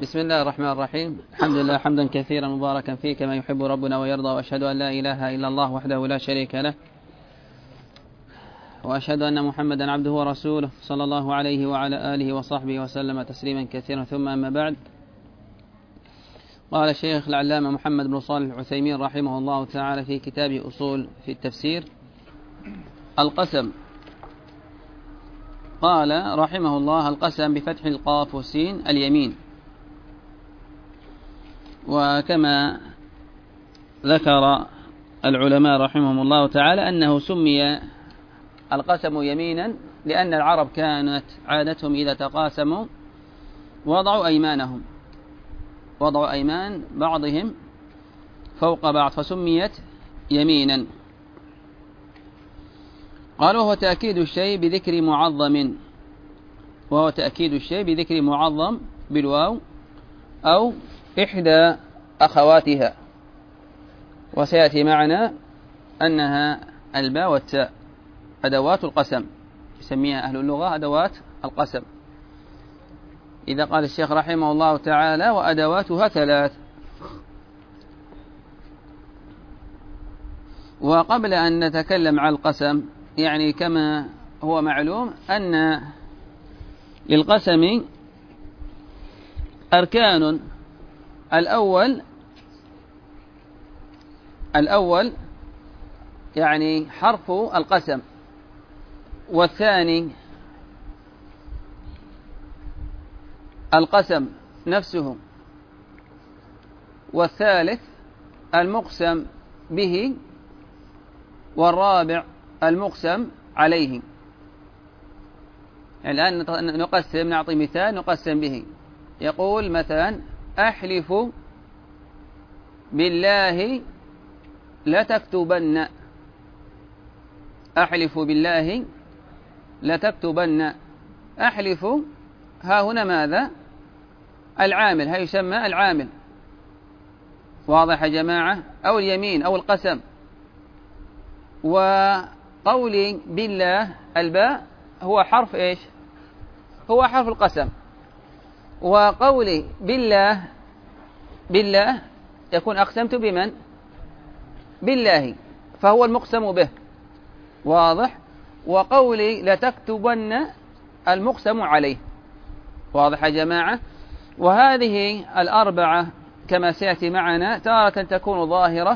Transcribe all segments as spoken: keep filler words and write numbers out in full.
بسم الله الرحمن الرحيم. الحمد لله حمدا كثيرا مباركا فيه كما يحب ربنا ويرضى، وأشهد أن لا إله إلا الله وحده لا شريك له، وأشهد أن محمدا عبده ورسوله صلى الله عليه وعلى آله وصحبه وسلم تسليما كثيرا، ثم أما بعد. قال الشيخ العلامة محمد بن صالح العثيمين رحمه الله تعالى في كتاب أصول في التفسير القسم، قال رحمه الله: القسم بفتح القاف والسين اليمين. وكما ذكر العلماء رحمهم الله تعالى أنه سمي القسم يمينا لأن العرب كانت عادتهم إذا تقاسموا وضعوا أيمانهم وضعوا أيمان بعضهم فوق بعض فسميت يمينا. قال: وهو تأكيد الشيء بذكر معظم وهو تأكيد الشيء بذكر معظم بالواو أو إحدى أخواتها، وسيأتي معنا أنها الباء والتاء أدوات القسم، يسميها أهل اللغة أدوات القسم. إذا قال الشيخ رحمه الله تعالى: وأدواتها ثلاث. وقبل أن نتكلم عن القسم، يعني كما هو معلوم أن للقسم أركان. الأول الأول يعني حرف القسم، والثاني القسم نفسه، والثالث المقسم به، والرابع المقسم عليه. الآن نقسم، نعطي مثال نقسم به. يقول مثلا: أحلف بالله لتكتبن. أحلف بالله لتكتبن. أحلف ها هنا ماذا؟ العامل، ها يسمى العامل. واضح يا جماعة؟ أو اليمين أو القسم. وقولي بالله الباء هو حرف إيش؟ هو حرف القسم. وقولي بالله بالله يكون أقسمت بمن؟ بالله، فهو المقسم به. واضح؟ وقولي لتكتبن المقسم عليه. واضح يا جماعة؟ وهذه الأربعة كما سيأتي معنا تارة تكون ظاهرة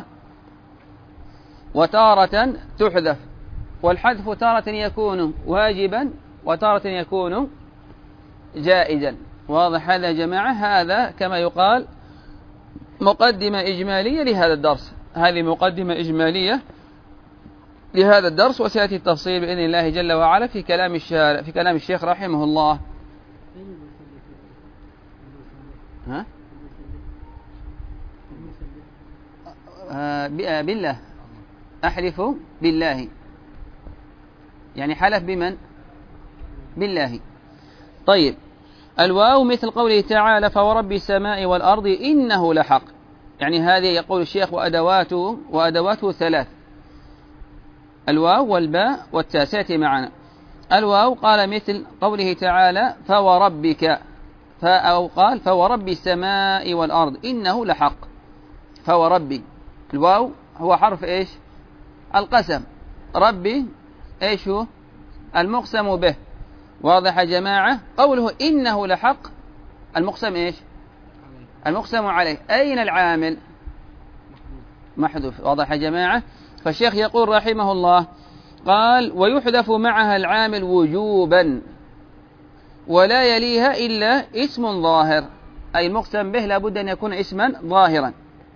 وتارة تحذف، والحذف تارة يكون واجبا وتارة يكون جائزا. واضح هذا يا جماعة؟ هذا كما يقال مقدمة إجمالية لهذا الدرس. هذه مقدمة إجمالية لهذا الدرس، وسيأتي التفصيل بإذن الله جل وعلا في كلام الشارع في كلام الشيخ رحمه الله. ها؟ آه بالله. أحلف بالله يعني حلف بمن؟ بالله. طيب، الواو مثل قوله تعالى: فورب السماء والأرض إنه لحق. يعني هذه يقول الشيخ وأدواته وأدواته ثلاث: الواو والباء والتاء. سيأتي معنا. الواو قال مثل قوله تعالى: فوربك، أو قال: فورب السماء والأرض إنه لحق. فوربي، الواو هو حرف إيش؟ القسم. ربي إيش هو؟ المقسم به. واضح يا جماعة؟ قوله إنه لحق، المقسم إيش؟ المقسم عليه. أين العامل؟ محذوف. واضح يا جماعة؟ فالشيخ يقول رحمه الله، قال: ويحذف معها العامل وجوبا ولا يليها إلا اسم ظاهر، أي المقسم به لابد أن يكون اسما ظاهرا،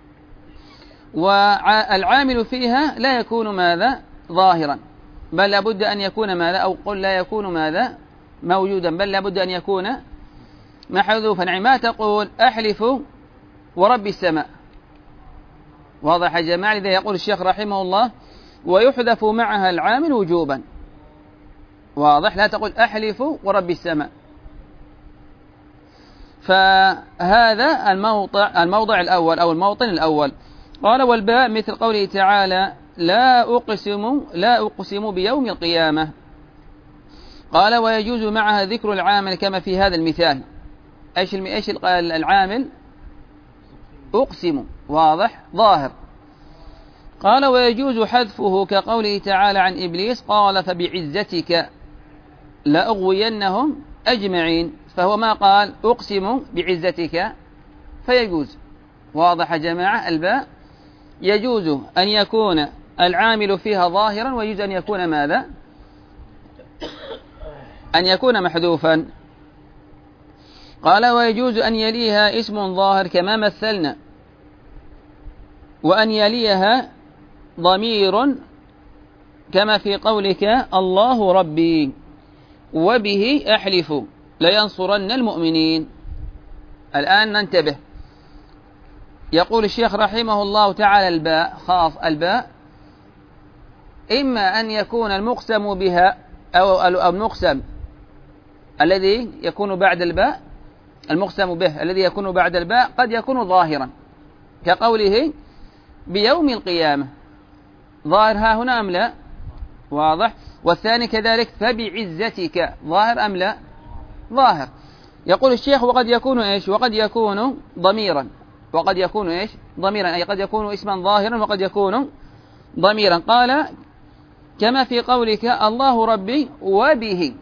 والعامل فيها لا يكون ماذا؟ ظاهرا، بل لابد أن يكون ماذا؟ أو قل لا يكون ماذا؟ موجودا، بل لابد أن يكون محذوفا. يعني ما تقول أحلف ورب السماء. واضح يا جماعة؟ لذا يقول الشيخ رحمه الله: ويحذف معها العامل وجوبا. واضح؟ لا تقول أحلف ورب السماء. فهذا الموضع الموضع الأول أو الموطن الأول. قال: والباء مثل قوله تعالى: لا أقسم لا أقسم بيوم القيامة. قال: ويجوز معها ذكر العامل كما في هذا المثال. إيش إيش العامل؟ أقسم، واضح ظاهر. قال ويجوز حذفه كقوله تعالى عن إبليس قال فبعزتك لأغوينهم أجمعين، فهو ما قال أقسم بعزتك فيجوز. واضح يا جماعة؟ الباء يجوز أن يكون العامل فيها ظاهرا، ويجوز أن يكون ماذا؟ أن يكون محذوفا. قال ويجوز أن يليها اسم ظاهر كما مثلنا، وأن يليها ضمير كما في قولك الله ربي وبه أحلف لينصرن المؤمنين. الآن ننتبه. يقول الشيخ رحمه الله تعالى الباء خاص، الباء إما أن يكون المقسم بها أو المقسم الذي يكون بعد الباء، المقسم به الذي يكون بعد الباء قد يكون ظاهرا كقوله بيوم القيامة، ظاهر ها هنا أم لا؟ واضح. والثاني كذلك فبعزتك، ظاهر أم لا؟ ظاهر. يقول الشيخ وقد يكون إيش؟ وقد يكون ضميرا، وقد يكون إيش؟ ضميرا، أي قد يكون اسما ظاهرا وقد يكون ضميرا. قال كما في قولك الله ربي وبه،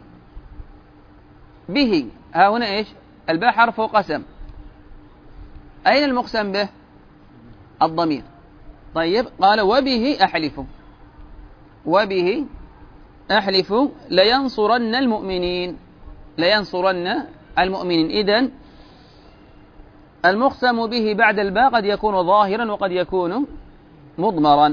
به ها هنا إيش؟ الباء حرف قسم، أين المقسم به؟ الضمير. طيب قال وبه أحلف، وبه أحلف لينصرن المؤمنين، لينصرن المؤمنين. إذن المقسم به بعد الباء قد يكون ظاهرا وقد يكون مضمرا.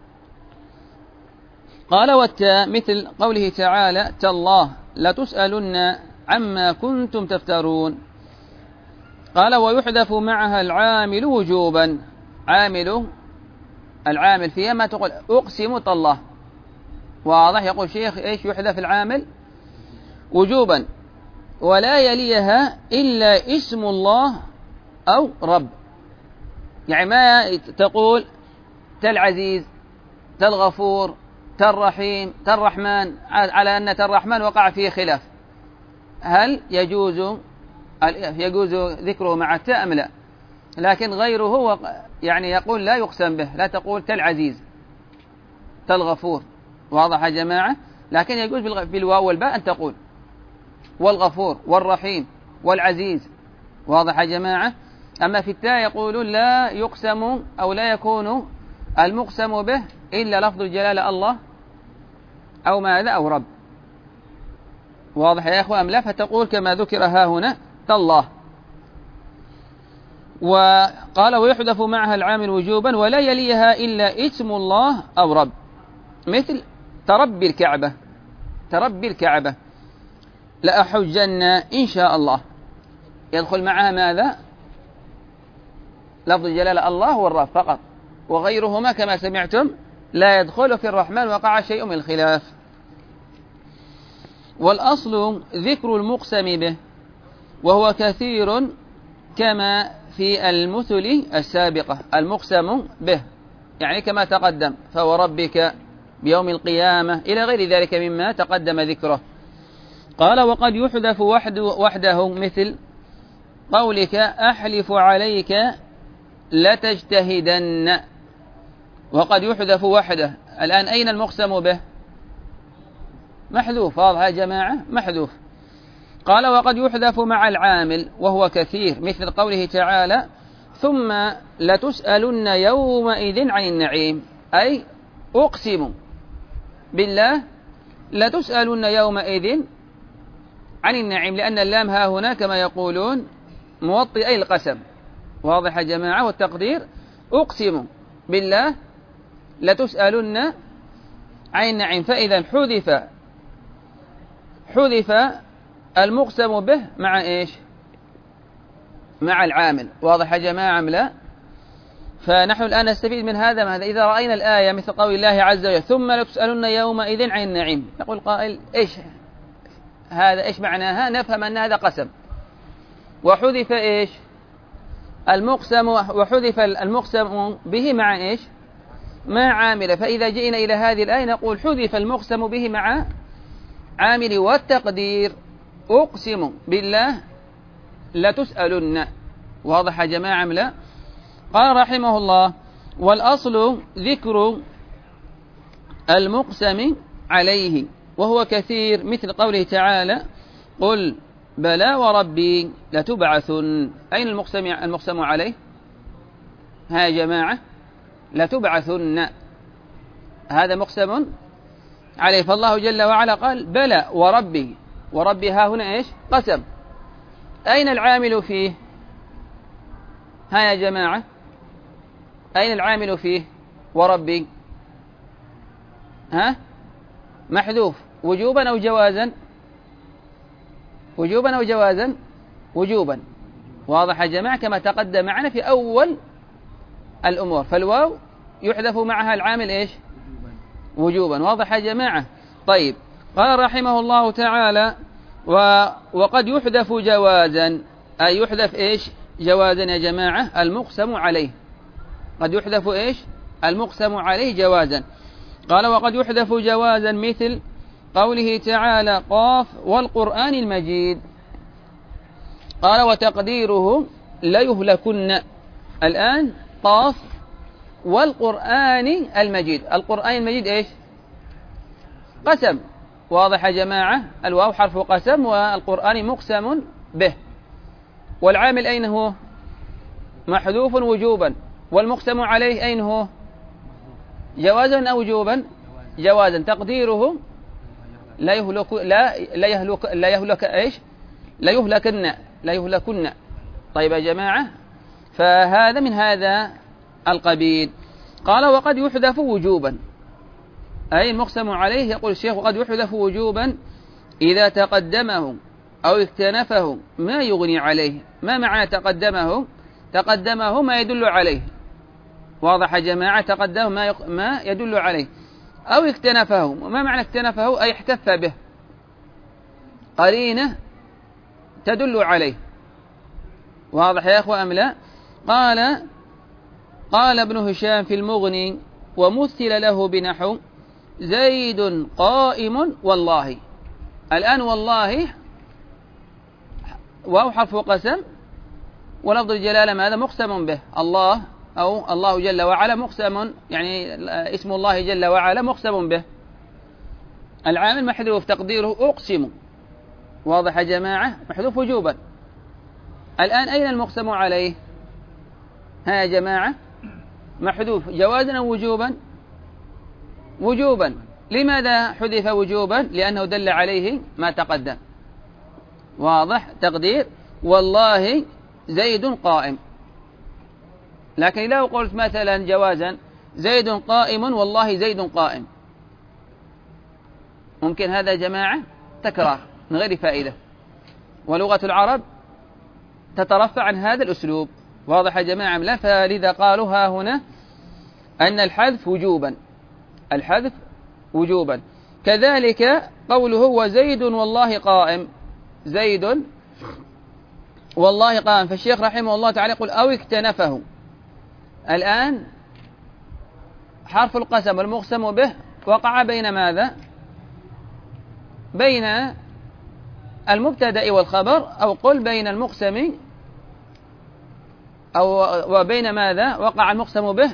قال والتاء مثل قوله تعالى تالله لتسألن عما كنتم تفترون. قال ويحذف معها العامل وجوبا، عامل العامل فيها ما تقول أقسم تالله، واضح. يقول شيخ إيش يحذف العامل؟ وجوبا، ولا يليها إلا اسم الله أو رب. يعني ما تقول تالعزيز تالغفور تالرحيم تالرحمن، على أن تالرحمن وقع فيه خلاف، هل يجوز يجوز ذكره مع التاء أم لا؟ لكن غيره يعني يقول لا يقسم به، لا تقول تالعزيز تالغفور، واضح يا جماعة؟ لكن يجوز بالواو والباء أن تقول والغفور والرحيم والعزيز، واضح يا جماعة؟ أما في التاء يقولون لا يقسم أو لا يكون المقسم به إلا لفظ الجلالة الله أو ماذا أو رب، واضح يا أخوة أم لا؟ فتقول كما ذكر ها هنا تالله. وقال ويحذف معها العامل وجوبا ولا يليها إلا اسم الله أو رب، مثل تربي الكعبة، تربي الكعبة لأحجن إن شاء الله، يدخل معها ماذا؟ لفظ الجلالة الله والرب فقط، وغيرهما كما سمعتم لا يدخل في الرحمن وقع شيء من الخلاف. والأصل ذكر المقسم به، وهو كثير كما في المثل السابقة، المقسم به يعني كما تقدم فوربك بيوم القيامة إلى غير ذلك مما تقدم ذكره. قال وقد يحذف وحده مثل قولك أحلف عليك لتجتهدن، وقد يحذف وحده. الآن أين المقسم به؟ محذوف، واضح يا جماعة؟ محذوف. قال وقد يحذف مع العامل وهو كثير، مثل قوله تعالى ثم لتسألن يومئذ عن النعيم، أي أقسم بالله لتسألن يومئذ عن النعيم، لأن اللام ها هنا كما يقولون موطئ القسم، واضح يا جماعة؟ والتقدير أقسم بالله لتسألن عن النعيم. فإذا حذف حذف المقسم به مع إيش؟ مع العامل، واضح يا جماعة أم لا؟ فنحن الآن نستفيد من هذا ماذا؟ إذا رأينا الآية مثل قول الله عز وجل ثم لتسألن يومئذ عن النعيم، يقول قائل إيش هذا؟ إيش معناها؟ نفهم أن هذا قسم، وحذف إيش؟ المقسم، وحذف المقسم به مع إيش؟ مع عامل. فإذا جئنا إلى هذه الآية نقول حذف المقسم به مع عامل، والتقدير أقسم بالله لتسألن. واضح يا جماعة أم لا؟ قال رحمه الله: والأصل ذكر المقسم عليه وهو كثير، مثل قوله تعالى: قل بلى وربي لتبعثن. أين المقسم المقسم عليه؟ ها يا جماعة، لتبعثن، هذا مقسم عليه. فالله جل وعلا قال: بلى وربي، وربي ها هنا إيش؟ قسم. أين العامل فيه؟ ها يا جماعة، أين العامل فيه؟ وربي ها محذوف وجوبا أو جوازا؟ وجوبا أو جوازا؟ وجوبا. واضح يا جماعة، كما تقدم معنا في أول الأمور. فالواو يحذف معها العامل إيش؟ وجوبا. واضح يا جماعة؟ طيب، قال رحمه الله تعالى: و... وقد يحذف جوازا، أي يحذف إيش؟ جوازا يا جماعة، المقسم عليه. قد يحذف إيش؟ المقسم عليه جوازا. قال: وقد يحذف جوازا، مثل قوله تعالى: قاف والقرآن المجيد. قال: وتقديره ليهلكن. الآن قاف والقرآن المجيد. القرآن المجيد إيش؟ قسم. واضح يا جماعة؟ الواو حرف قسم، والقرآن مقسم به. والعامل أين هو؟ محذوف وجوبا. والمقسم عليه أين هو؟ جوازا أو وجوبا؟ جوازا. تقديره لا يهلك لا لا يهلك لا يهلك ايش؟ لا يهلكن لا يهلكن. طيب يا جماعة، فهذا من هذا القبيل. قال: وقد يحذف وجوبا، أي المقسم عليه. يقول الشيخ: وقد يحذف وجوبا إذا تقدمه أو اكتنفه ما يغني عليه. ما معنى تقدمه؟ تقدمه ما يدل عليه. واضح يا جماعة؟ تقدمه ما, يق... ما يدل عليه. أو اكتنفه. ما معنى اكتنفه؟ أي احتف به، قرينة تدل عليه. واضح يا أخوة أم لا؟ قال قال ابن هشام في المغني: ومثل له بنحو زيد قائم والله. الآن والله واو حرف قسم، ولفظ الجلالة ماذا؟ مقسم به. الله أو الله جل وعلا مقسم، يعني اسم الله جل وعلا مقسم به. العامل محذوف، تقديره أقسم. واضح يا جماعة؟ محذوف وجوبا. الآن أين المقسم عليه؟ ها يا جماعة، محذوف جوازا أو وجوبا؟ وجوبا. لماذا حذف وجوبا؟ لأنه دل عليه ما تقدم. واضح؟ تقدير والله زيد قائم. لكن لو قلت مثلا جوازا: زيد قائم والله زيد قائم، ممكن هذا يا جماعة تكرار من غير فائدة، ولغة العرب تترفع عن هذا الأسلوب. واضح يا جماعة؟ لا. فلذا قالوا ها هنا أن الحذف وجوبا، الحذف وجوبا. كذلك قوله: وزيد والله قائم، زيد والله قائم. فالشيخ رحمه الله تعالى يقول: أو اكتنفه. الآن حرف القسم والمقسم به وقع بين ماذا؟ بين المبتدأ والخبر، أو قل بين المقسم أو وبين ماذا؟ وقع المقسم به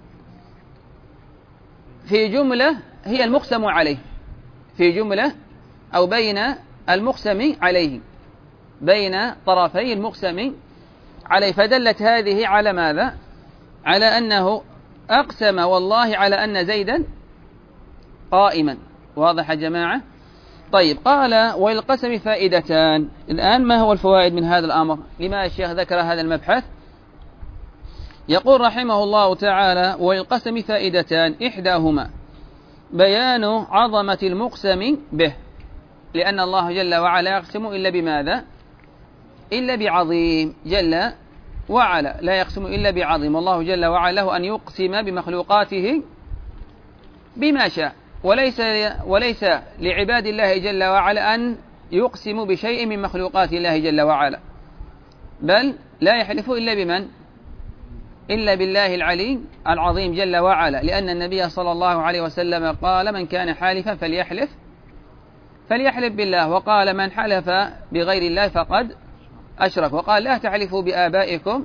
في جملة هي المقسم عليه، في جملة أو بين المقسم عليه، بين طرفي المقسم عليه. فدلت هذه على ماذا؟ على أنه أقسم والله على أن زيدا قائما. واضح يا جماعة؟ طيب، قال: وللقسم فائدتان. الآن ما هو الفوائد من هذا الأمر؟ لما الشيخ ذكر هذا المبحث؟ يقول رحمه الله تعالى: وللقسم فائدتان، إحداهما بيان عظمة المقسم به، لأن الله جل وعلا يقسم إلا بماذا؟ إلا بعظيم جل وعلا، لا يقسم إلا بعظيم. والله جل وعلا له أن يقسم بمخلوقاته بما شاء، وليس وليس لعباد الله جل وعلا أن يقسم بشيء من مخلوقات الله جل وعلا، بل لا يحلف إلا بمن؟ إلا بالله العلي العظيم جل وعلا، لأن النبي صلى الله عليه وسلم قال: من كان حالفا فليحلف فليحلف بالله، وقال: من حلف بغير الله فقد أشرك، وقال لا تحلفوا بآبائكم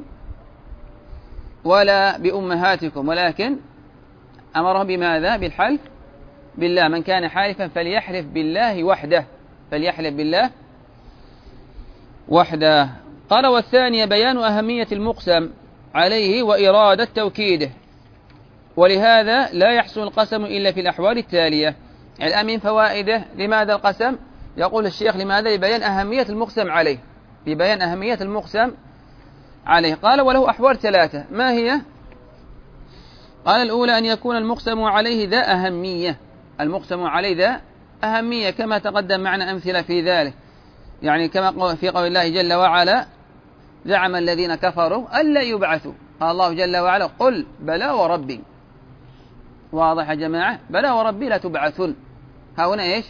ولا بأمهاتكم، ولكن أمرهم بماذا؟ بالحلف بالله. من كان حالفا فليحلف بالله وحده، فليحلف بالله وحده. قال والثانية بيان أهمية المقسم عليه وإرادة توكيده، ولهذا لا يحسن القسم إلا في الأحوال التالية. الآن من فوائده لماذا القسم؟ يقول الشيخ لماذا؟ لبيان أهمية المقسم عليه، لبيان أهمية المقسم عليه. قال وله أحوال ثلاثة، ما هي؟ قال الأولى أن يكون المقسم عليه ذا أهمية، المقسم عليه ذا أهمية كما تقدم معنا أمثلة في ذلك، يعني كما في قول الله جل وعلا زعم الذين كفروا ألا يبعثوا، قال الله جل وعلا قل بلى وربي. واضح يا جماعة؟ بلى وربي لا تبعثون. ها هنا إيش؟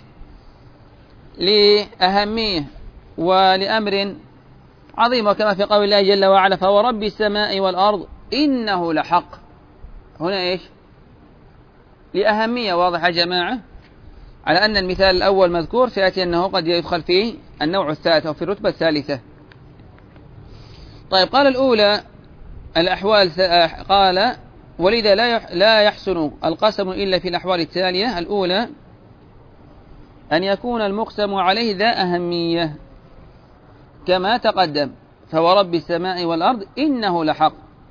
لأهمية ولأمر عظيم، وكما في قول الله جل وعلا فورب السماء والأرض إنه لحق. هنا إيش؟ لأهمية. واضح يا جماعة؟ على أن المثال الأول مذكور، سيأتي أنه قد يدخل فيه النوع الثالث أو في الرتبة الثالثة. طيب قال الأولى الأحوال، قال ولذا لا يحسن القسم إلا في الأحوال التالية. الأولى أن يكون المقسم عليه ذا أهمية كما تقدم فورب السماء والأرض إنه لحق،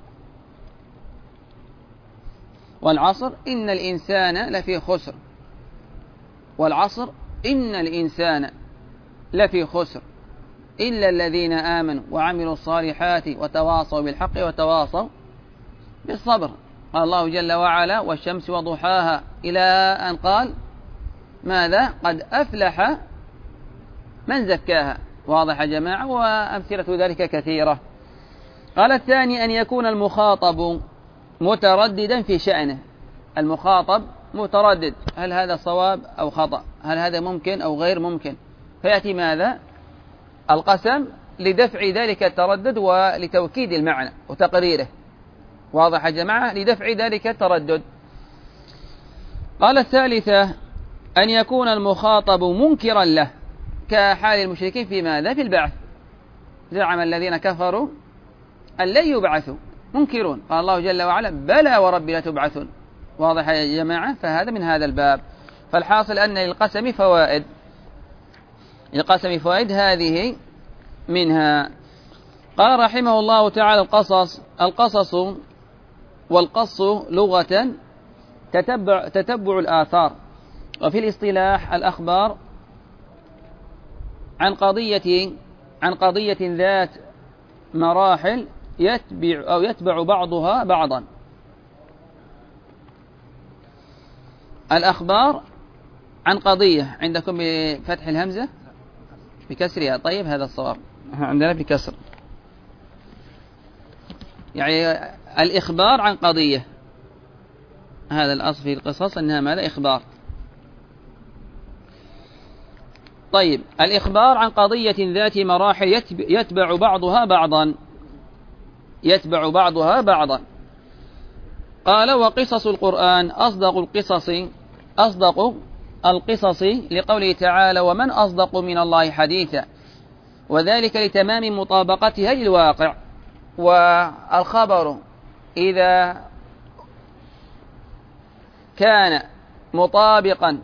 والعصر إن الإنسان لفي خسر، والعصر إن الإنسان لفي خسر إلا الذين آمنوا وعملوا الصالحات وتواصوا بالحق وتواصوا بالصبر. قال الله جل وعلا والشمس وضحاها إلى أن قال ماذا؟ قد أفلح من زكاها. واضح يا جماعة؟ وأمثلة ذلك كثيرة. قال الثاني أن يكون المخاطب مترددا في شأنه، المخاطب متردد، هل هذا صواب أو خطأ، هل هذا ممكن أو غير ممكن، فيأتي ماذا؟ القسم لدفع ذلك التردد ولتوكيد المعنى وتقريره. واضح يا جماعة؟ لدفع ذلك التردد. قال الثالثة أن يكون المخاطب منكرا له كحال المشركين في ماذا؟ في البعث. زعم الذين كفروا أن لن يبعثوا، منكرون. قال الله جل وعلا بلى وربي لتبعثون. واضح يا جماعة؟ فهذا من هذا الباب. فالحاصل أن للقسم فوائد، للقسم فوائد هذه منها. قال رحمه الله تعالى القصص، القصص والقص لغة تتبع, تتبع الآثار، وفي الاصطلاح الأخبار عن قضية عن قضية ذات مراحل يتبع أو يتبع بعضها بعضا. الأخبار عن قضية عندكم بفتح الهمزة بكسرها؟ طيب هذا الصواب، عندنا بكسر. يعني الإخبار عن قضية، هذا الأصل في القصص أنها ماذا؟ إخبار. طيب الإخبار عن قضية ذات مراحل يتبع بعضها بعضا، يتبع بعضها بعضا. قال وقصص القرآن أصدق القصص، أصدق القصص لقوله تعالى ومن أصدق من الله حديثا، وذلك لتمام مطابقتها للواقع. والخبر إذا كان مطابقا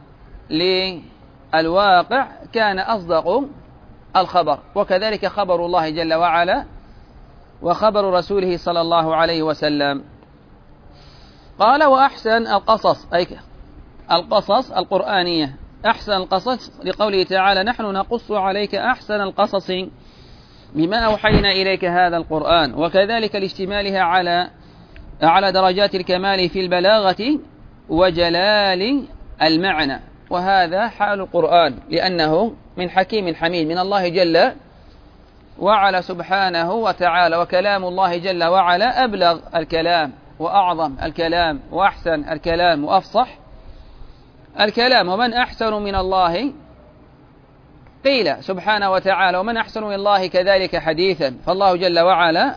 للواقع كان أصدق الخبر، وكذلك خبر الله جل وعلا وخبر رسوله صلى الله عليه وسلم. قال وأحسن القصص، أي القصص القرآنية، أحسن القصص لقوله تعالى نحن نقص عليك أحسن القصص بما أوحينا إليك هذا القرآن، وكذلك لاشتمالها على على درجات الكمال في البلاغة وجلال المعنى. وهذا حال القرآن، لأنه من حكيم حميد من الله جل وعلا سبحانه وتعالى، وكلام الله جل وعلا أبلغ الكلام وأعظم الكلام وأحسن الكلام وأفصح الكلام. ومن أحسن من الله قيل سبحانه وتعالى ومن أحسن من الله كذلك حديثا. فالله جل وعلا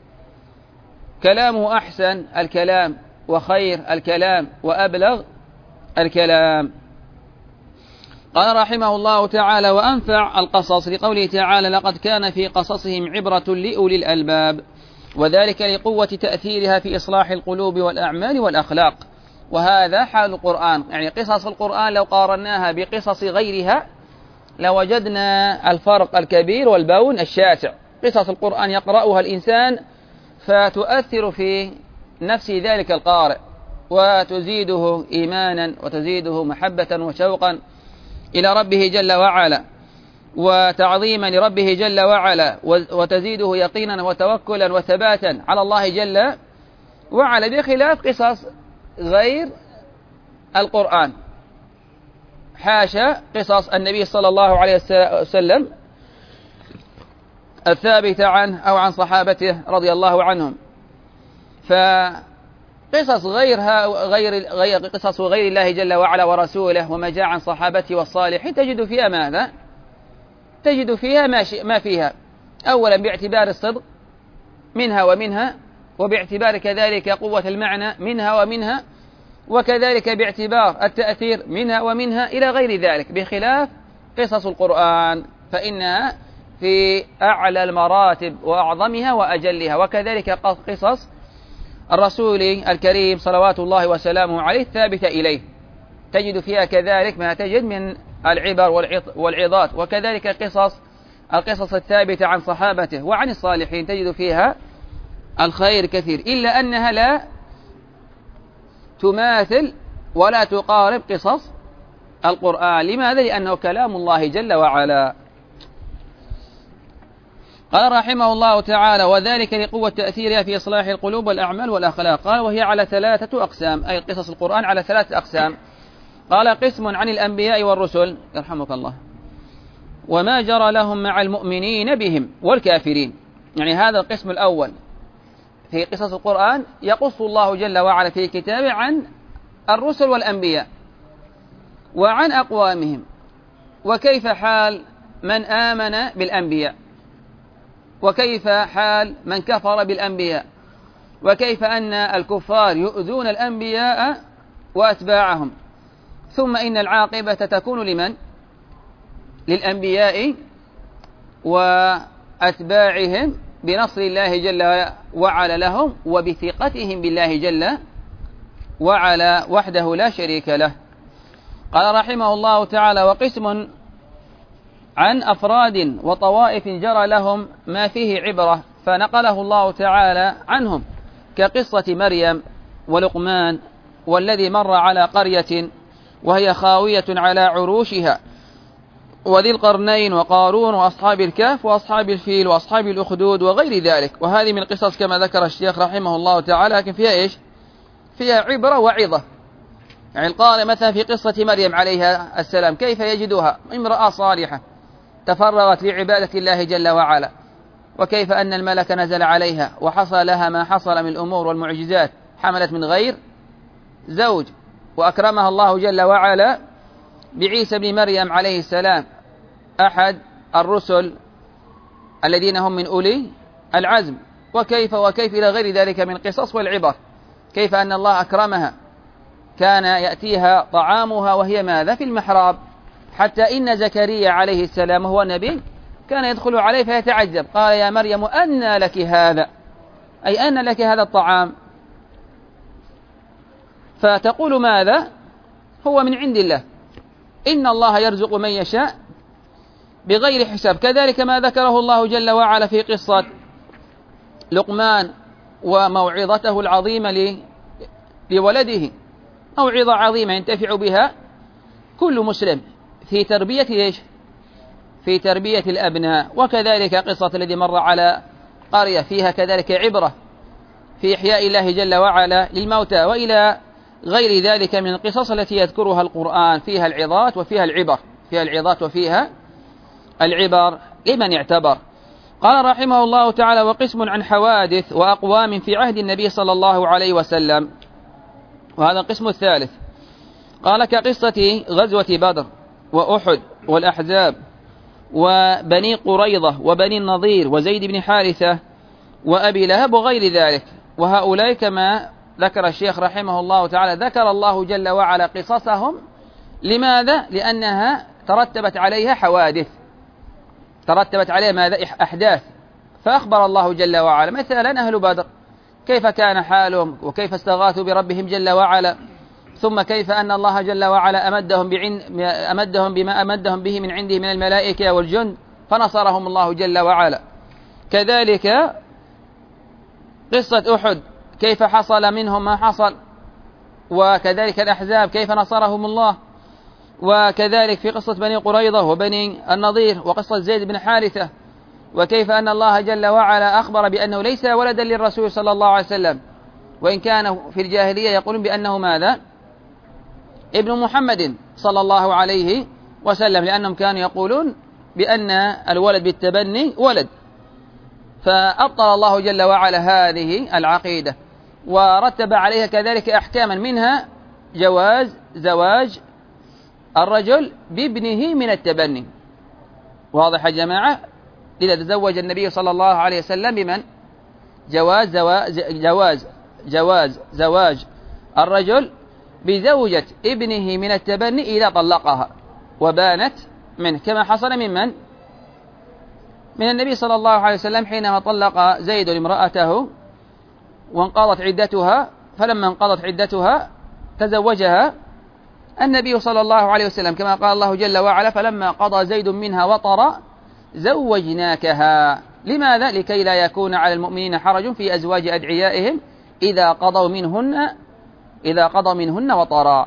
كلامه أحسن الكلام وخير الكلام وأبلغ الكلام. قال رحمه الله تعالى: وأنفع القصص لقوله تعالى: لقد كان في قصصهم عبرة لأولي الألباب، وذلك لقوة تأثيرها في إصلاح القلوب والأعمال والأخلاق. وهذا حال القرآن، يعني قصص القرآن لو قارناها بقصص غيرها لوجدنا الفرق الكبير والبون الشاسع. قصص القرآن يقرأها الإنسان فتؤثر في نفس ذلك القارئ، وتزيده إيمانا وتزيده محبة وشوقا إلى ربه جل وعلا، وتعظيما لربه جل وعلا، وتزيده يقينا وتوكلا وثباتا على الله جل وعلا، بخلاف قصص غير القرآن. حاشا قصص النبي صلى الله عليه وسلم الثابتة عنه أو عن صحابته رضي الله عنهم. فقصص غيرها غير غير قصص غير الله جل وعلا ورسوله وما جاء عن صحابته والصالحين تجد فيها ماذا؟ تجد فيها ما, ما فيها، أولا باعتبار الصدق منها ومنها، وباعتبار كذلك قوة المعنى منها ومنها، وكذلك باعتبار التأثير منها ومنها إلى غير ذلك، بخلاف قصص القرآن فإنها في أعلى المراتب وأعظمها وأجلها. وكذلك قصص الرسول الكريم صلوات الله وسلامه عليه الثابتة إليه تجد فيها كذلك ما تجد من العبر والعظات، وكذلك قصص القصص الثابتة عن صحابته وعن الصالحين تجد فيها الخير كثير، إلا أنها لا تماثل ولا تقارب قصص القرآن. لماذا؟ لأنه كلام الله جل وعلا. قال رحمه الله تعالى: وذلك لقوة تأثيرها في إصلاح القلوب والأعمال والأخلاق. قال: وهي على ثلاثة أقسام، أي قصص القرآن على ثلاثة أقسام. قال: قسم عن الأنبياء والرسل يرحمك الله، وما جرى لهم مع المؤمنين بهم والكافرين. يعني هذا القسم الأول في قصص القرآن يقص الله جل وعلا في كتابه عن الرسل والأنبياء وعن أقوامهم، وكيف حال من آمن بالأنبياء، وكيف حال من كفر بالأنبياء، وكيف أن الكفار يؤذون الأنبياء وأتباعهم، ثم إن العاقبة تكون لمن؟ للأنبياء وأتباعهم بنصر الله جل وعلا لهم وبثقتهم بالله جل وعلا وحده لا شريك له. قال رحمه الله تعالى: وقسم عن أفراد وطوائف جرى لهم ما فيه عبرة فنقله الله تعالى عنهم، كقصة مريم ولقمان والذي مر على قرية وهي خاوية على عروشها، وذي القرنين وقارون وأصحاب الكهف وأصحاب الفيل وأصحاب الأخدود وغير ذلك. وهذه من القصص كما ذكر الشيخ رحمه الله تعالى، لكن فيها إيش؟ فيها عبرة وعظة. يعني القارئ مثلا في قصة مريم عليها السلام كيف يجدها؟ امرأة صالحة تفرغت لعبادة الله جل وعلا، وكيف أن الملك نزل عليها وحصل لها ما حصل من الأمور والمعجزات، حملت من غير زوج، وأكرمها الله جل وعلا بعيسى بن مريم عليه السلام أحد الرسل الذين هم من أولي العزم، وكيف وكيف إلى غير ذلك من قصص والعبر، كيف أن الله أكرمها كان يأتيها طعامها وهي ماذا؟ في المحراب، حتى إن زكريا عليه السلام هو نبي كان يدخل عليه فيتعجب، قال: يا مريم أنى لك هذا؟ أي أن لك هذا الطعام؟ فتقول ماذا؟ هو من عند الله، إن الله يرزق من يشاء بغير حساب. كذلك ما ذكره الله جل وعلا في قصة لقمان وموعظته العظيمة لولده، موعظة عظيمة ينتفع بها كل مسلم في تربية إيش؟ في تربية الأبناء. وكذلك قصة الذي مر على قرية فيها كذلك عبرة في إحياء الله جل وعلا للموتى، وإلى غير ذلك من القصص التي يذكرها القرآن فيها العظات وفيها العبر، فيها العظات وفيها العبر لمن اعتبر. قال رحمه الله تعالى: وقسم عن حوادث وأقوام في عهد النبي صلى الله عليه وسلم، وهذا القسم الثالث. قال: كقصة غزوة بدر وأحد والأحزاب وبني قريظة وبني النضير وزيد بن حارثة وأبي لهب وغير ذلك. وهؤلاء كما ذكر الشيخ رحمه الله تعالى ذكر الله جل وعلا قصصهم، لماذا؟ لأنها ترتبت عليها حوادث، ترتبت عليها ماذا؟ أحداث. فأخبر الله جل وعلا مثلا أهل بدر كيف كان حالهم وكيف استغاثوا بربهم جل وعلا، ثم كيف أن الله جل وعلا أمدهم, بعن أمدهم بما أمدهم به من عنده من الملائكة والجند فنصرهم الله جل وعلا. كذلك قصة أحد كيف حصل منهم ما حصل، وكذلك الأحزاب كيف نصرهم الله، وكذلك في قصة بني قريظة وبني النضير وقصة زيد بن حارثة، وكيف أن الله جل وعلا أخبر بأنه ليس ولدا للرسول صلى الله عليه وسلم، وإن كان في الجاهلية يقولون بأنه ماذا؟ ابن محمد صلى الله عليه وسلم، لأنهم كانوا يقولون بأن الولد بالتبني ولد. فأبطل الله جل وعلا هذه العقيدة ورتب عليها كذلك أحكاما، منها جواز زواج الرجل بابنه من التبني. واضح يا جماعة؟ إذا تزوج النبي صلى الله عليه وسلم بمن؟ جواز زواج جواز جواز زواج الرجل بزوجة ابنه من التبني إذا طلقها وبانت منه، كما حصل من من؟ من النبي صلى الله عليه وسلم حينما طلق زيد امرأته وانقضت عدتها، فلما انقضت عدتها تزوجها النبي صلى الله عليه وسلم، كما قال الله جل وعلا فلما قضى زيد منها وطرا زوجناكها. لماذا؟ لكي لا يكون على المؤمنين حرج في أزواج أدعيائهم إذا قضوا منهن إذا قضوا منهن وطرا.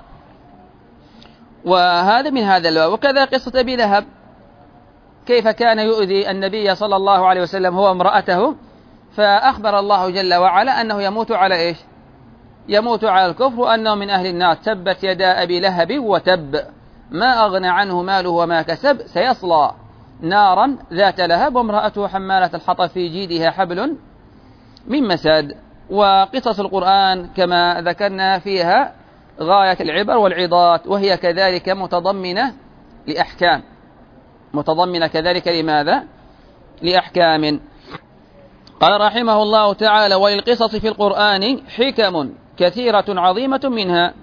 وهذا من هذا الباب. وكذا قصة أبي لهب كيف كان يؤذي النبي صلى الله عليه وسلم هو امرأته، فأخبر الله جل وعلا أنه يموت على إيش؟ يموت على الكفر وأنه من أهل النار. تبت يدا أبي لهب وتب ما أغنى عنه ماله وما كسب سيصلى نارا ذات لهب وامرأته حمالة الحطب في جيدها حبل من مسد. وقصص القرآن كما ذكرنا فيها غاية العبر والعظات، وهي كذلك متضمنة لأحكام، متضمنة كذلك لماذا؟ لأحكام. قال رحمه الله تعالى: وللقصص في القرآن حكم كثيرة عظيمة منها.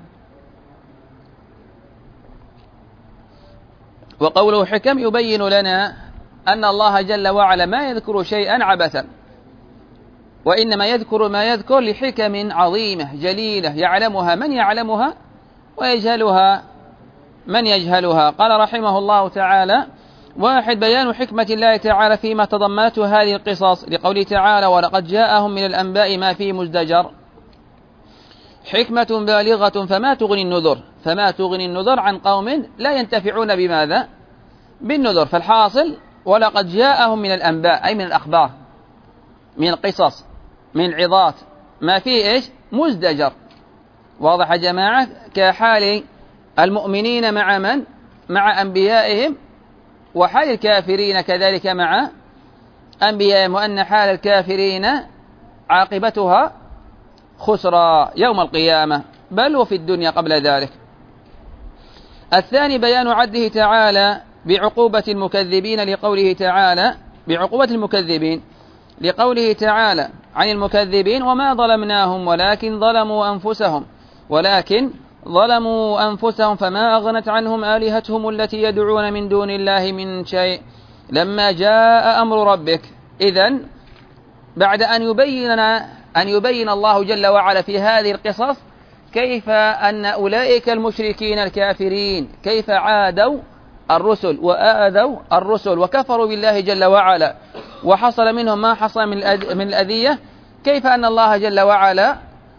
وقوله حكم يبين لنا أن الله جل وعلا ما يذكر شيئا عبثا، وإنما يذكر ما يذكر لحكم عظيمة جليلة يعلمها من يعلمها ويجهلها من يجهلها. قال رحمه الله تعالى: واحد بيان حكمة الله تعالى فيما تضمنته هذه القصص، لقوله تعالى: ولقد جاءهم من الأنباء ما فيه مزدجر. حكمة بالغة فما تغني النذر، فما تغني النذر عن قوم لا ينتفعون بماذا؟ بالنذر. فالحاصل ولقد جاءهم من الأنباء أي من الأخبار، من القصص، من العظات ما فيه إيش؟ مزدجر. واضح يا جماعة؟ كحال المؤمنين مع من؟ مع أنبيائهم، وحال الكافرين كذلك مع أنبيائهم، وأن حال الكافرين عاقبتها خسرى يوم القيامة بل وفي الدنيا قبل ذلك. الثاني بيان عدله تعالى بعقوبة المكذبين، لقوله تعالى بعقوبة المكذبين لقوله تعالى عن المكذبين: وما ظلمناهم ولكن ظلموا أنفسهم ولكن ظلموا أنفسهم فما أغنت عنهم آلهتهم التي يدعون من دون الله من شيء لما جاء أمر ربك. إذن بعد أن يبين أن يبين الله جل وعلا في هذه القصص كيف أن أولئك المشركين الكافرين كيف عادوا الرسل وآذوا الرسل وكفروا بالله جل وعلا وحصل منهم ما حصل من الأذية، كيف أن الله جل وعلا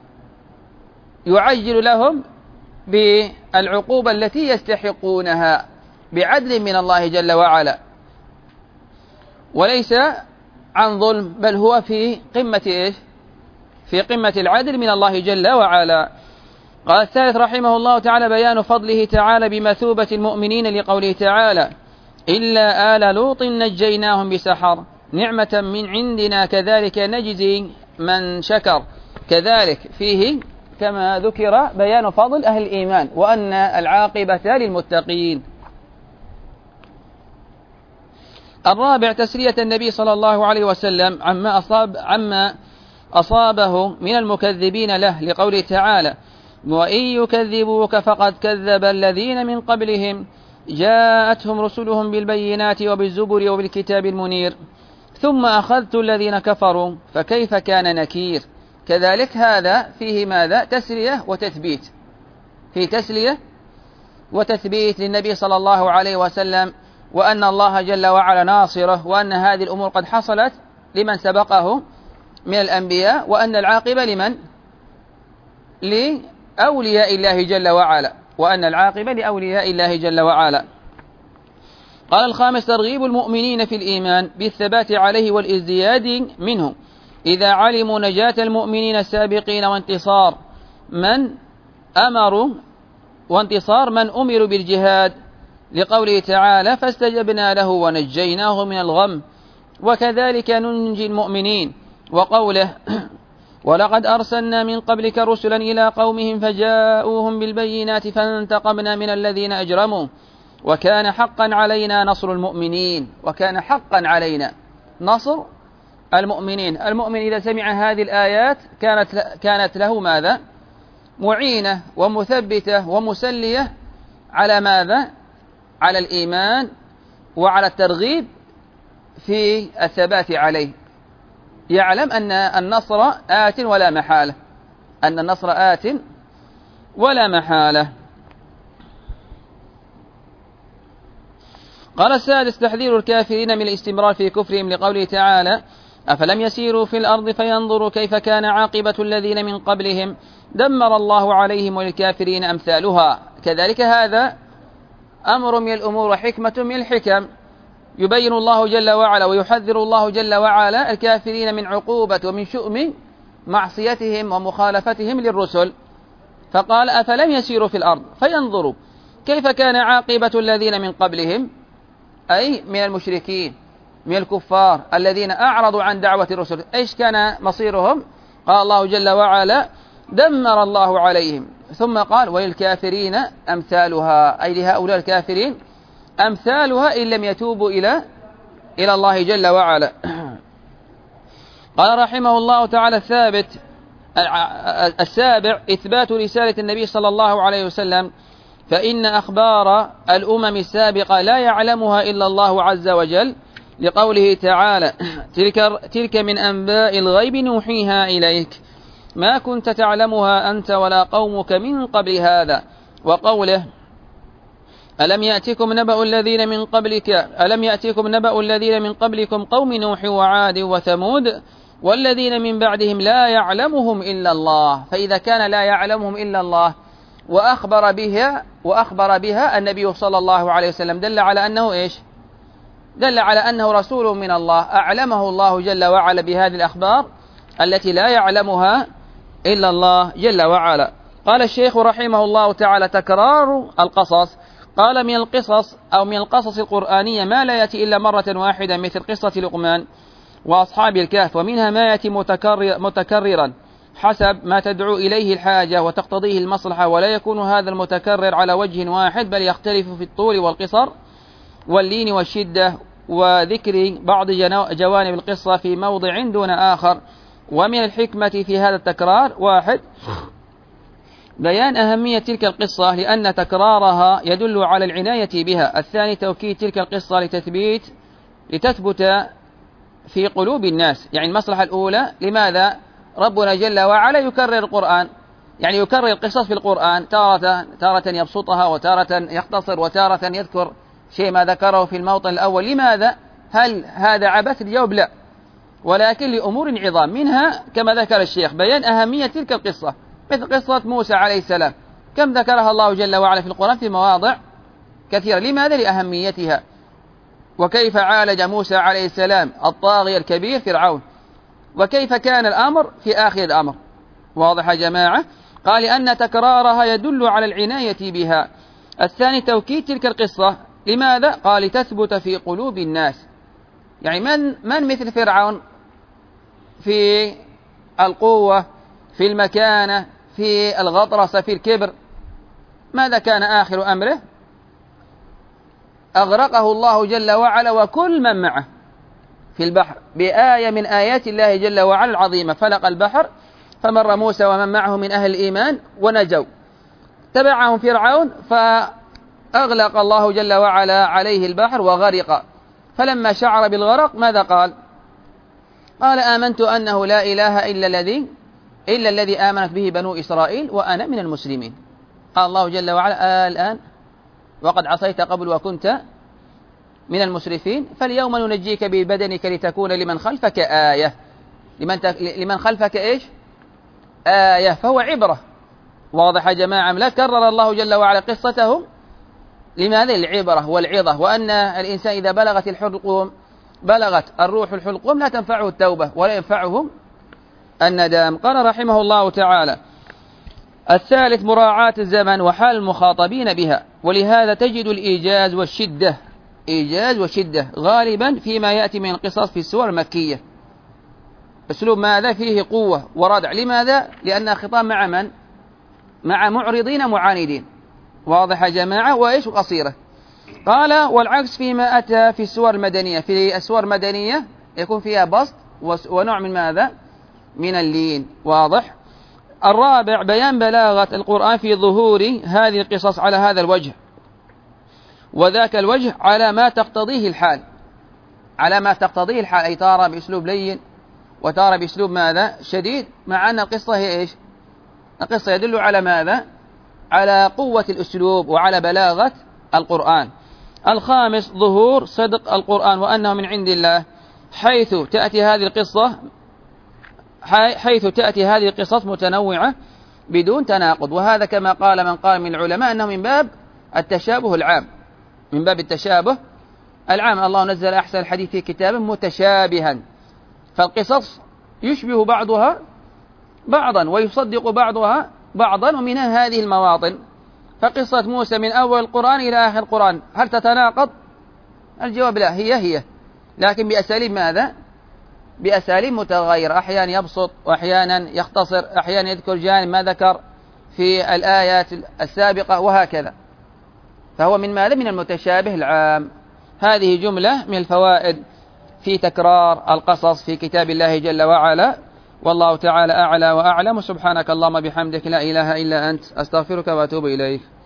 يعجل لهم بالعقوبة التي يستحقونها بعدل من الله جل وعلا، وليس عن ظلم، بل هو في قمة إيش؟ في قمة العدل من الله جل وعلا. قال الثالث رحمه الله تعالى: بيان فضله تعالى بمثوبة المؤمنين، لقوله تعالى: إلا آل لوط نجيناهم بسحر نعمة من عندنا كذلك نجزي من شكر. كذلك فيه كما ذكر بيان فضل أهل الإيمان وأن العاقبة للمتقين. الرابع تسلية النبي صلى الله عليه وسلم عما أصاب عما أصابه من المكذبين له، لقوله تعالى: وإن يكذبوك فقد كذب الذين من قبلهم جاءتهم رسلهم بالبينات وبالزبر وبالكتاب المنير ثم أخذت الذين كفروا فكيف كان نكير. كذلك هذا فيه ماذا؟ تسلية وتثبيت، في تسلية وتثبيت للنبي صلى الله عليه وسلم، وأن الله جل وعلا ناصره، وأن هذه الأمور قد حصلت لمن سبقه من الأنبياء، وأن العاقبة لمن؟ لأولياء الله جل وعلا، وأن العاقبة لأولياء الله جل وعلا. قال الخامس: ترغيب المؤمنين في الإيمان بالثبات عليه والازدياد منه إذا علموا نجاة المؤمنين السابقين وانتصار من أمروا وانتصار من أمروا بالجهاد، لقوله تعالى: فاستجبنا له ونجيناه من الغم وكذلك ننجي المؤمنين، وقوله: ولقد أرسلنا من قبلك رسلا إلى قومهم فجاءوهم بالبينات فانتقمنا من الذين أجرموا وكان حقا علينا نصر المؤمنين. وكان حقا علينا نصر المؤمنين. المؤمن إذا سمع هذه الآيات كانت كانت له ماذا؟ معينة ومثبتة ومسلية على ماذا؟ على الإيمان وعلى الترغيب في الثبات عليه. يعلم أن النصر آت ولا محالة، أن النصر آت ولا محالة. قال السادس: تحذير الكافرين من الاستمرار في كفرهم، لقوله تعالى: أفلم يسيروا في الأرض فينظروا كيف كان عاقبة الذين من قبلهم دمر الله عليهم وللكافرين أمثالها. كذلك هذا أمر من الأمور وحكمة من الحكم، يبين الله جل وعلا ويحذر الله جل وعلا الكافرين من عقوبة ومن شؤم معصيتهم ومخالفتهم للرسل. فقال: أفلم يسيروا في الأرض فينظروا كيف كان عاقبة الذين من قبلهم، أي من المشركين من الكفار الذين أعرضوا عن دعوة الرسل، إيش كان مصيرهم؟ قال الله جل وعلا: دمر الله عليهم. ثم قال: وللكافرين أمثالها، أي لهؤلاء الكافرين أمثالها إن لم يتوبوا إلى إلى الله جل وعلا. قال رحمه الله تعالى: الثابت السابع: إثبات رسالة النبي صلى الله عليه وسلم، فإن أخبار الأمم السابقة لا يعلمها إلا الله عز وجل، لقوله تعالى: تلك, تلك من أنباء الغيب نوحيها إليك ما كنت تعلمها أنت ولا قومك من قبل هذا. وقوله: ألم يأتكم نبأ الذين من قبلك ألم يأتكم نبأ الذين من قبلكم قوم نوح وعاد وثمود والذين من بعدهم لا يعلمهم إلا الله. فإذا كان لا يعلمهم إلا الله وأخبر بها وأخبر بها النبي صلى الله عليه وسلم، دل على أنه إيش؟ دل على أنه رسول من الله، أعلمه الله جل وعلا بهذه الأخبار التي لا يعلمها إلا الله جل وعلا. قال الشيخ رحمه الله تعالى: تكرار القصص. قال: من القصص أو من القصص القرآنية ما لا يأتي إلا مرة واحدة، مثل قصة لقمان وأصحاب الكهف، ومنها ما يأتي متكرر متكررا حسب ما تدعو إليه الحاجة وتقتضيه المصلحة، ولا يكون هذا المتكرر على وجه واحد، بل يختلف في الطول والقصر واللين والشدة، وذكر بعض جوانب القصة في موضع دون آخر. ومن الحكمة في هذا التكرار: واحد، بيان أهمية تلك القصة لأن تكرارها يدل على العناية بها. الثاني، توكيد تلك القصة لتثبيت لتثبت في قلوب الناس. يعني المصلحة الأولى، لماذا ربنا جل وعلا يكرر القرآن؟ يعني يكرر القصص في القرآن، تارة تارة يبسطها وتارة يختصر وتارة يذكر شيء ما ذكره في الموطن الأول. لماذا؟ هل هذا عبث؟ الجواب لا، ولكن لأمور عظام، منها كما ذكر الشيخ بيان أهمية تلك القصة، مثل قصة موسى عليه السلام، كم ذكرها الله جل وعلا في القرآن في مواضع كثيرة. لماذا؟ لأهميتها. وكيف عالج موسى عليه السلام الطاغية الكبير فرعون، وكيف كان الأمر في آخر الأمر. واضح يا جماعة؟ قال: لأن تكرارها يدل على العناية بها. الثاني، توكيد تلك القصة. لماذا؟ قال: لتثبت في قلوب الناس. يعني من من مثل فرعون في القوة، في المكانة، في الغطرسة، في الكبر؟ ماذا كان آخر أمره؟ أغرقه الله جل وعلا وكل من معه في البحر بآية من آيات الله جل وعلا العظيمة، فلق البحر فمر موسى ومن معه من أهل الإيمان ونجوا. تبعهم فرعون أغلق الله جل وعلا عليه البحر وغرق، فلما شعر بالغرق ماذا قال؟ قال آمنت أنه لا إله إلا الذي إلا الذي آمنت به بنو إسرائيل وأنا من المسلمين. قال الله جل وعلا آه الآن وقد عصيت قبل وكنت من المسرفين، فاليوم ننجيك ببدنك لتكون لمن خلفك آية. لمن, تك... لمن خلفك إيش؟ آية، فهو عبرة. واضح يا جماعة؟ لا كرر الله جل وعلا قصتهم لماذا؟ العبرة والعظة، وأن الإنسان إذا بلغت الحلقوم بلغت الروح الحلقوم لا تنفعه التوبة ولا ينفعه الندام. قال رحمه الله تعالى: الثالث مراعاة الزمن وحال المخاطبين بها، ولهذا تجد الإيجاز والشدة إيجاز وشدة غالبا فيما يأتي من القصص في السور المكية. أسلوب ماذا؟ فيه قوة وردع. لماذا؟ لأن خطاب مع من؟ مع معرضين معاندين. واضح يا جماعة؟ وإيش قصيرة. قال: والعكس فيما أتى في السور المدنية. في السور المدنية يكون فيها بسط ونوع من ماذا؟ من اللين. واضح؟ الرابع بيان بلاغة القرآن في ظهور هذه القصص على هذا الوجه، وذاك الوجه على ما تقتضيه الحال. على ما تقتضيه الحال، أي تارى بأسلوب لين وتارى بأسلوب ماذا؟ شديد، مع أن القصة هي إيش؟ القصة يدل على ماذا؟ على قوة الأسلوب وعلى بلاغة القرآن. الخامس ظهور صدق القرآن وأنه من عند الله، حيث تأتي هذه القصة حيث تأتي هذه القصص متنوعة بدون تناقض، وهذا كما قال من قال من العلماء أنه من باب التشابه العام، من باب التشابه العام. الله نزل أحسن الحديث في كتاب متشابها، فالقصص يشبه بعضها بعضا ويصدق بعضها بعضا، ومنها هذه المواطن. فقصة موسى من أول القرآن إلى آخر القرآن هل تتناقض؟ الجواب لا، هي هي، لكن بأساليب ماذا؟ بأساليب متغيرة، أحيانا يبسط وأحيانا يختصر، أحيانا يذكر جانب ما ذكر في الآيات السابقة وهكذا. فهو من ماذا؟ من المتشابه العام. هذه جملة من الفوائد في تكرار القصص في كتاب الله جل وعلا، والله تعالى أعلى وأعلم. سبحانك اللهم بحمدك لا إله إلا أنت، أستغفرك وأتوب إليك.